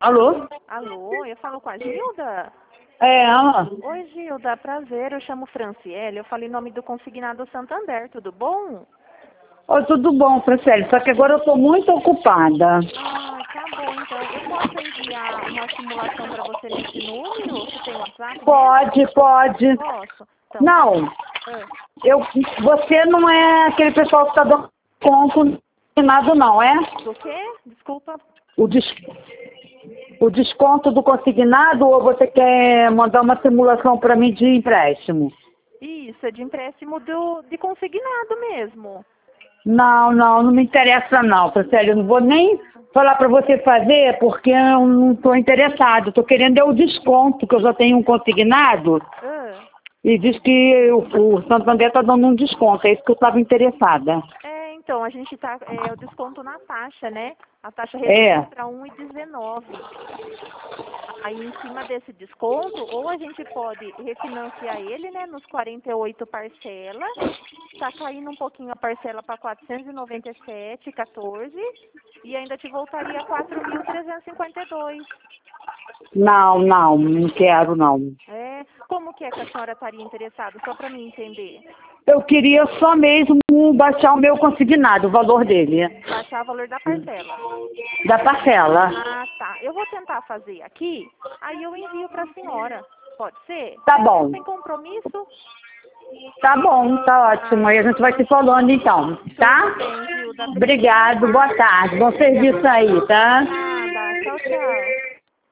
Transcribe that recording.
Alô? Alô, eu falo com a Gilda? É, ela? Oi, Gilda, prazer, eu chamo Franciele, eu falei em nome do Consignado Santander, tudo bom? Oi, tudo bom, Franciele, só que agora eu estou muito ocupada. Ah, tá bom, então. Eu posso enviar uma simulação para você nesse número? Você tem WhatsApp mesmo? Pode. Posso? Então, tá bom. Não, Ah, você não é aquele pessoal que está dando desconto nada não, é? do quê? Desculpa. O, des... o desconto do consignado ou você quer mandar uma simulação para mim de empréstimo? Isso, é de empréstimo de consignado mesmo. Não me interessa não, Franciele, eu não vou nem falar para você fazer porque eu não estou interessado. Estou querendo é o desconto, que eu já tenho um consignado. Ah, E diz que o Santander está dando um desconto, é isso que eu estava interessada. então, a gente tá, o desconto na taxa, né? A taxa É. reduziu para 1,19. Aí, em cima desse desconto, ou a gente pode refinanciar ele, né, nos 48 parcelas, tá caindo um pouquinho a parcela para 497,14 e ainda te voltaria a 4.352. Não quero não. Como que é que a senhora estaria interessada? Só para mim entender. Eu queria só mesmo baixar o meu consignado, o valor dele. Baixar o valor da parcela. Da parcela. Ah, tá. Eu vou tentar fazer aqui, aí eu envio para a senhora. Pode ser? Tá bom. Sem compromisso? Tá bom, tá ótimo. Aí a gente vai se falando então, tá? Tudo bem, Gilda. Obrigado, boa tarde. Bom serviço aí, tá? Nada. Tchau, tchau.